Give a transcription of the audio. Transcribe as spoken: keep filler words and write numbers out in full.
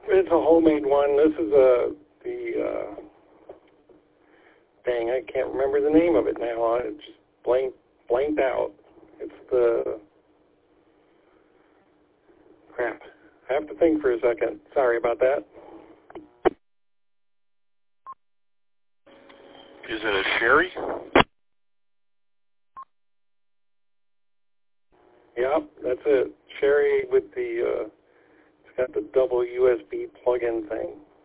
It's a homemade one. This is a the uh, dang, I can't remember the name of it now. It just blanked blanked out. It's the crap. I have to think for a second. Sorry about that. Is it a Sherry? Yep, that's it. Sherry with the uh, it's got the double U S B plug-in thing.